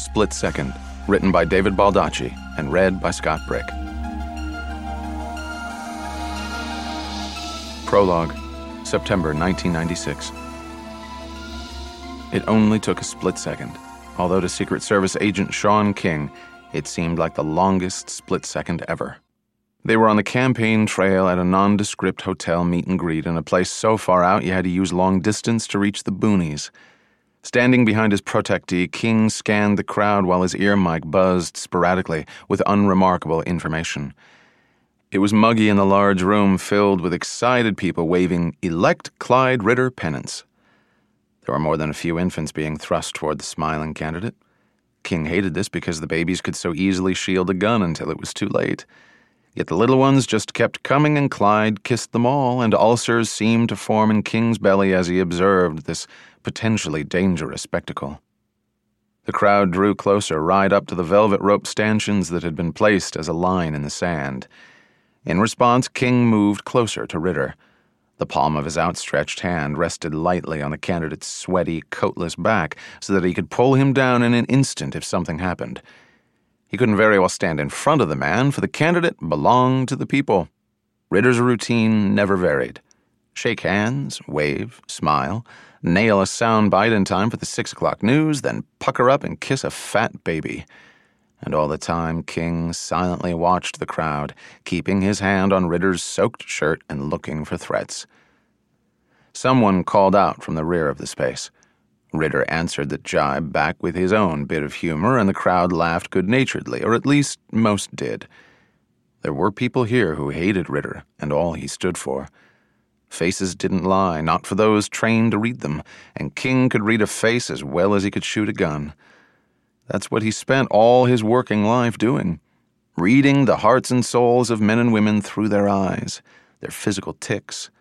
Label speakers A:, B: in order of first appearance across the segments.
A: Split Second, written by David Baldacci and read by Scott Brick. Prologue, September 1996. It only took a split second, although to Secret Service agent Sean King, it seemed like the longest split second ever. They were on the campaign trail at a nondescript hotel meet and greet in a place so far out you had to use long distance to reach the boonies. Standing behind his protectee, King scanned the crowd while his ear mic buzzed sporadically with unremarkable information. It was muggy in the large room filled with excited people waving "Elect Clyde Ritter" pennants. There were more than a few infants being thrust toward the smiling candidate. King hated this because the babies could so easily shield a gun until it was too late. Yet the little ones just kept coming, and Clyde kissed them all, and ulcers seemed to form in King's belly as he observed this potentially dangerous spectacle. The crowd drew closer, right up to the velvet rope stanchions that had been placed as a line in the sand. In response, King moved closer to Ritter. The palm of his outstretched hand rested lightly on the candidate's sweaty, coatless back so that he could pull him down in an instant if something happened. He couldn't very well stand in front of the man, for the candidate belonged to the people. Ritter's routine never varied. Shake hands, wave, smile, nail a sound bite in time for the 6 o'clock news, then pucker up and kiss a fat baby. And all the time, King silently watched the crowd, keeping his hand on Ritter's soaked shirt and looking for threats. Someone called out from the rear of the space. Ritter answered the jibe back with his own bit of humor, and the crowd laughed good-naturedly, or at least most did. There were people here who hated Ritter and all he stood for. Faces didn't lie, not for those trained to read them, and King could read a face as well as he could shoot a gun. That's what he spent all his working life doing, reading the hearts and souls of men and women through their eyes, their physical tics.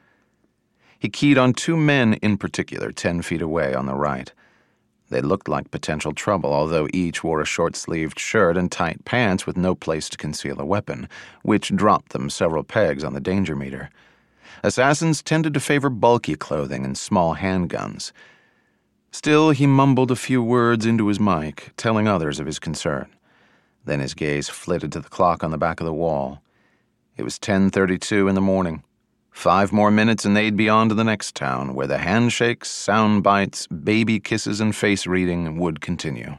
A: He keyed on 2 men in particular 10 feet away on the right. They looked like potential trouble, although each wore a short-sleeved shirt and tight pants with no place to conceal a weapon, which dropped them several pegs on the danger meter. Assassins tended to favor bulky clothing and small handguns. Still, he mumbled a few words into his mic, telling others of his concern. Then his gaze flitted to the clock on the back of the wall. It was 10:32 in the morning. 5 more minutes and they'd be on to the next town, where the handshakes, sound bites, baby kisses, and face reading would continue.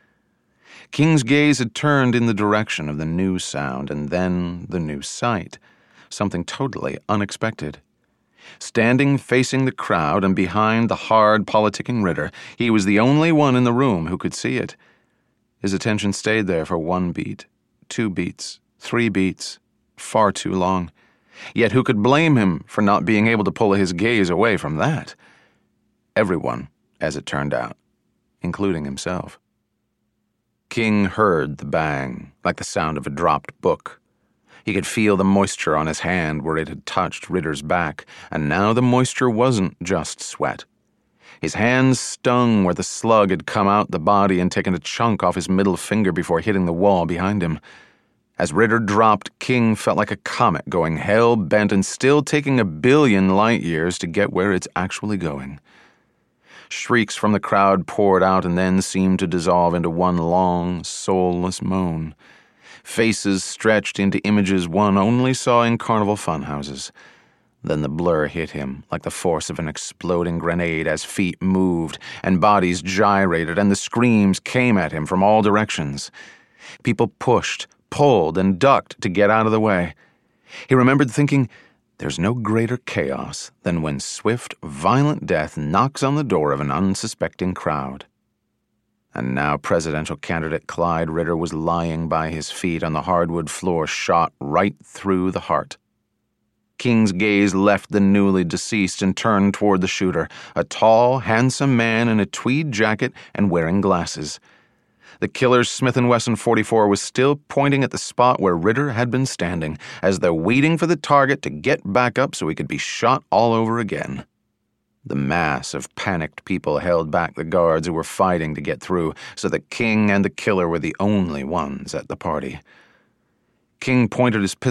A: King's gaze had turned in the direction of the new sound and then the new sight. Something totally unexpected. Standing facing the crowd and behind the hard, politicking Ritter, he was the only one in the room who could see it. His attention stayed there for 1 beat, 2 beats, 3 beats, far too long. Yet who could blame him for not being able to pull his gaze away from that? Everyone, as it turned out, including himself. King heard the bang, like the sound of a dropped book. He could feel the moisture on his hand where it had touched Ritter's back, and now the moisture wasn't just sweat. His hands stung where the slug had come out the body and taken a chunk off his middle finger before hitting the wall behind him. As Ritter dropped, King felt like a comet going hell-bent and still taking 1 billion light years to get where it's actually going. Shrieks from the crowd poured out and then seemed to dissolve into one long, soulless moan. Faces stretched into images one only saw in carnival funhouses. Then the blur hit him like the force of an exploding grenade as feet moved and bodies gyrated and the screams came at him from all directions. People pushed, pulled, and ducked to get out of the way. He remembered thinking, there's no greater chaos than when swift, violent death knocks on the door of an unsuspecting crowd. And now presidential candidate Clyde Ritter was lying by his feet on the hardwood floor, shot right through the heart. King's gaze left the newly deceased and turned toward the shooter, a tall, handsome man in a tweed jacket and wearing glasses. The killer's Smith & Wesson .44 was still pointing at the spot where Ritter had been standing, as though waiting for the target to get back up so he could be shot all over again. The mass of panicked people held back the guards who were fighting to get through, so that King and the killer were the only ones at the party. King pointed his pistol